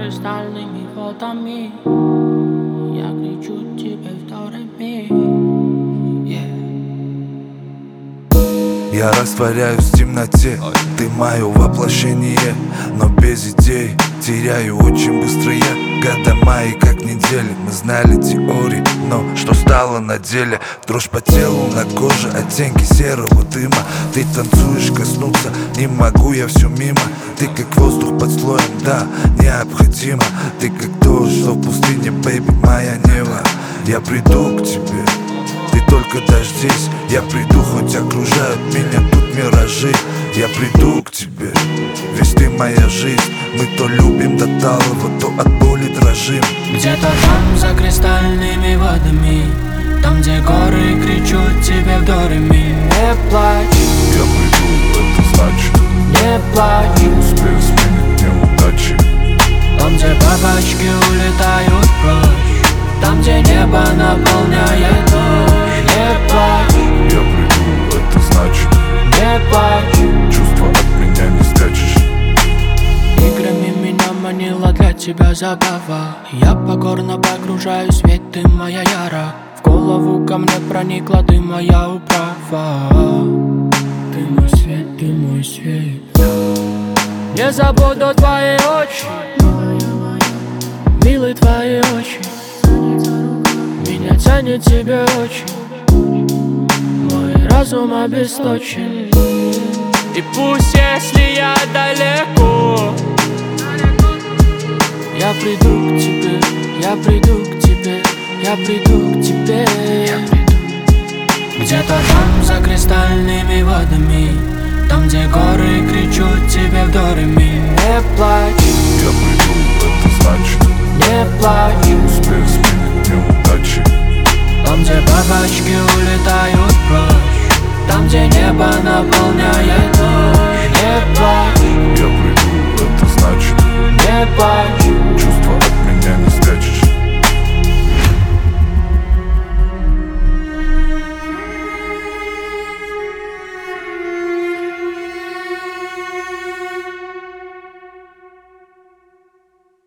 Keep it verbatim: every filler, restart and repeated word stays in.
кристальными водами. Я кричу тебе в до ре ми. Я растворяюсь в темноте, ты мое воплощение, но без идей теряю очень быстро я. Года мои как недели, мы знали теории, но что стало на деле? Дрожь по телу, на коже, оттенки серого дыма. Ты танцуешь, коснуться не могу, я все мимо. Ты как воздух под слоем, да, необходимо. Ты как дождь, что в пустыне, бэйби, моя нева. Я приду к тебе, ты только дождись. Я приду, хоть окружают меня тут миражи. Я приду к тебе, ведь ты моя жизнь. Мы то любим до талого, то от боли дрожим. Где-то там, за кристальными водами, там, где горы кричут тебе в до ре ми. Не плачь, Я приду, это значит не плачь. успею сменить неудачи. Там, где бабочки улетают прочь, там, где небо наполняет дождь. Не плачь, Я приду, это значит не плачь. чувства от меня не спрячешь. Играми меня манила для тебя забава. Я покорно погружаюсь, ведь ты моя яра. В голову ко мне проникла, ты моя управа. Ты мой свет, ты мой свет. Не забуду твои очи, милые твои очи. Меня тянет тебе очень, мой разум обесточен. И пусть, если я далеко, я приду к тебе, я приду к тебе, я приду к тебе. Где-то там, за кристальными водами, там, где горы кричут тебе в до ре ми. Не плачь, Я приду, это значит не плачь. успею сменить неудачи. Там, где бабочки улетают прочь, там, где небо наполняет